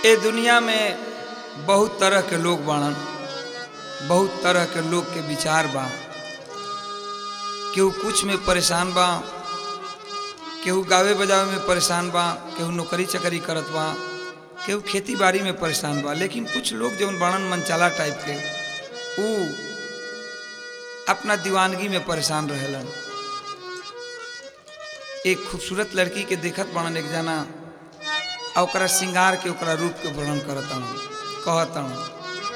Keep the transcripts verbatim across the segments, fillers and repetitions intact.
ए दुनिया में बहुत तरह के लोग बाड़न, बहुत तरह के लोग के विचार बा। केहू कुछ में परेशान बा, केहू गावे बजावे में परेशान बा, केहू नौकरी चाकरी करत बा, केहू खेती बाड़ी में परेशान बा। लेकिन कुछ लोग जौन बाड़न मनचाला टाइप के, ऊ अपना दीवानगी में परेशान रहेलन। एक खूबसूरत लड़की के देखत बाड़न एक जना, और ओकरा श्रृंगार के ओकरा रूप के वर्णन करतन, कहतन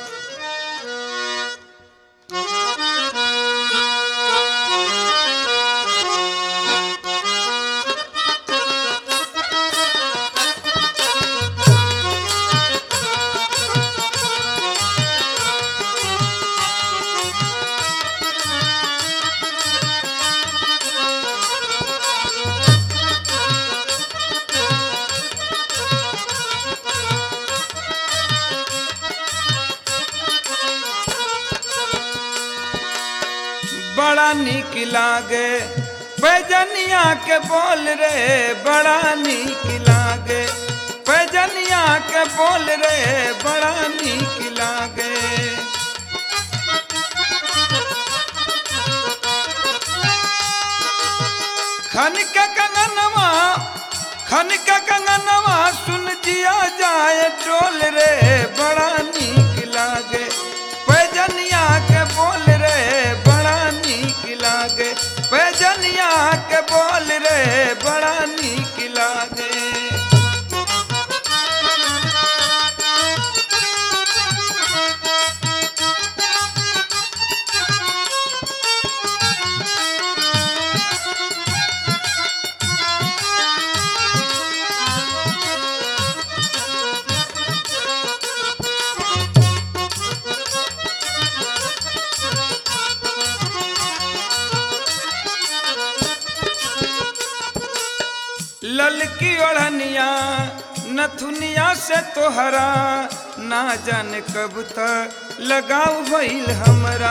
बड़ा नीक लागे पैजनिया के बोल रे, बड़ा नीक लागे पैजनिया के बोल रे, बड़ा नीक लागे। खन के कंगनवा खन के कंगनवा सुन जिया जाए डोल रे, बड़ा नीक लागे पैजनिया के बोल रे, बड़ा नीक लागे पैजनिया के बोल रे, बड़ा नीक लागे। ललकी ओढ़निया नथुनिया से तोहरा, ना जाने कब तक लगाव भइल हमरा।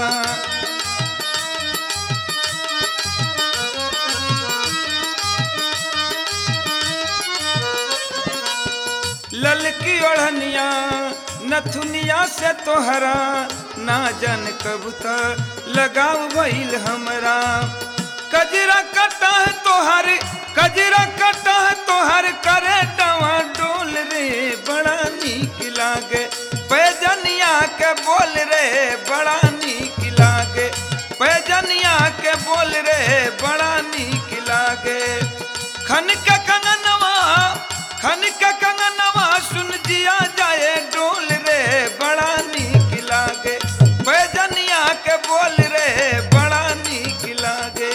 ललकी ओढ़निया नथुनिया से तोहरा, ना जाने कब तक लगाव भइल हमरा। कजरा कटा है तोहर कजरा कटा है तोहर करे डवा डोल रे, बड़ा नीक लागे पैजनिया के बोल रे, बड़ा नीक लागे पैजनिया के बोल रे, बड़ा नीक लागे। खन के कंगनवा खन के कंगनवा सुन जिया जाए डोल रे, बड़ा नीक लागे पैजनिया के बोल रे, बड़ा नीक लागे।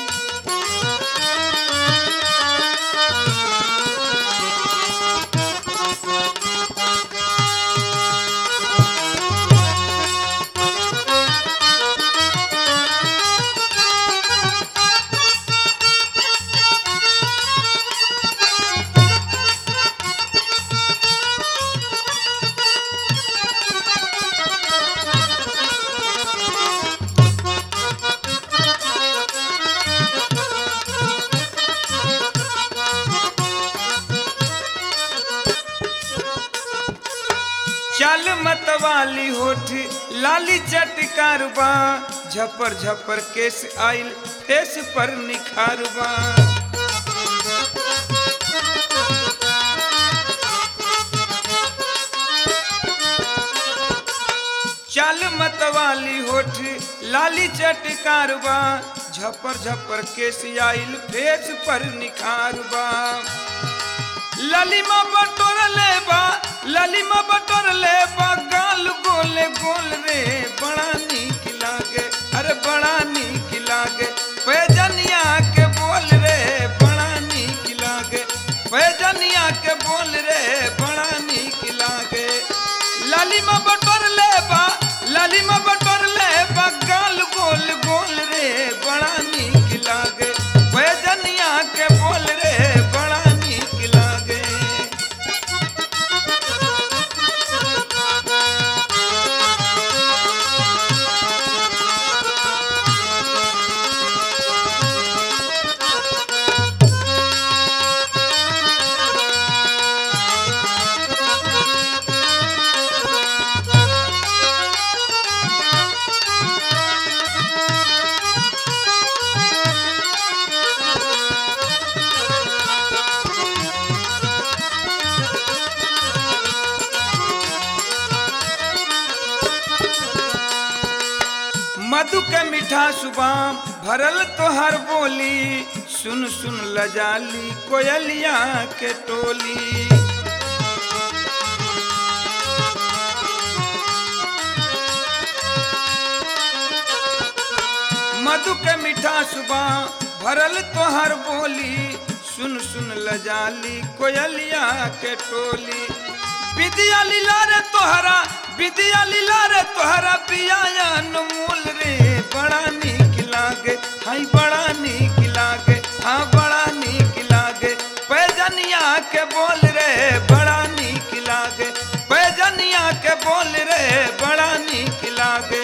चल मतवाली होठ लाली चटकारबा, झपर झपर केस आइल फेस पर निखारबा। चल मतवाली होठ लाली चटकारबा, झपर झपर केस आइल फेस पर निखारबा। ललिमा बटोर लेबा ललिमा बटोर लेबा, गाल गोले गोल रे, बड़ा नीक लागे अरे बड़ा नीक लागे पैजनिया के बोल रे, बड़ा नीक लागे पैजनिया के बोल रे, बड़ा नीक लागे। ललिमा बटोर लेबा ललिमा बटोर लेबा, गाल गोल गोल रे, बड़ा नीक लागे पैजनिया के बोल रे, बड़ा नीक लागे। मधु के मीठा सुबाम भरल तोहर बोली, सुन सुन लजाली कोयलिया के टोली। मधु के मीठा सुबाम भरल तोहर बोली, सुन सुन लजाली कोयलिया के टोली। विद्या लीला रे तोहरा, विद्या लीला रे तोहरा पिया अनमोल रे, बड़ा नीक लागे, हाय बड़ा नीक लागे, हाँ बड़ा नीक लागे। पैजनिया के बोल रे बड़ा नीक लागे, पैजनिया के बोल रे बड़ा नीक लागे।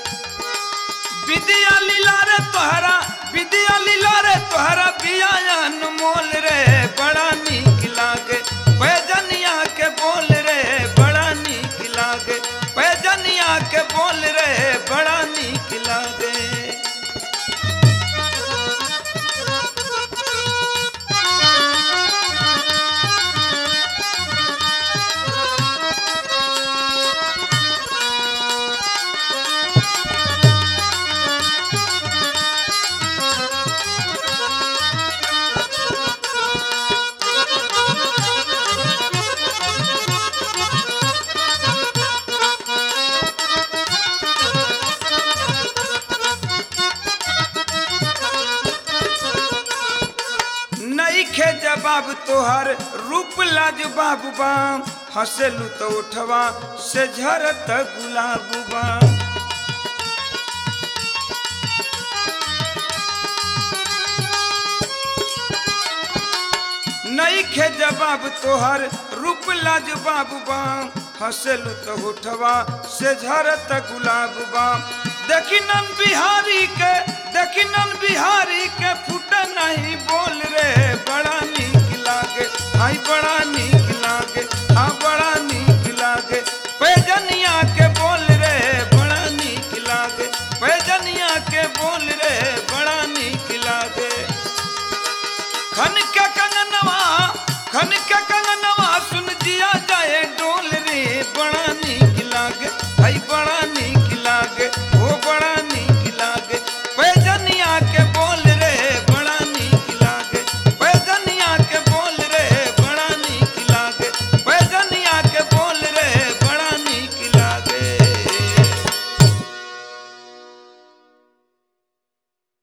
विद्या लीला रे तोहरा, विद्या लीला रे तोहरा पिया अनमोल रे, बड़ा नीक लागे। पैजनिया के बोल रे बड़ा नीक लागे, पैजनिया के बोल रे बड़ा नीक लागे। नइखे जवाब तोहर रूप लाजवाब बा, हंसलू तो उठवा से झरत गुलाब बा। नइखे जवाब तोहर रूप लाजवाब बा, हंसलू तो उठवा से झरत गुलाब बा। देखी नन बिहारी के, देखी नन बिहारी के फूट नहीं बोल रे, बड़ा नीक लागे, हाय बड़ा नीक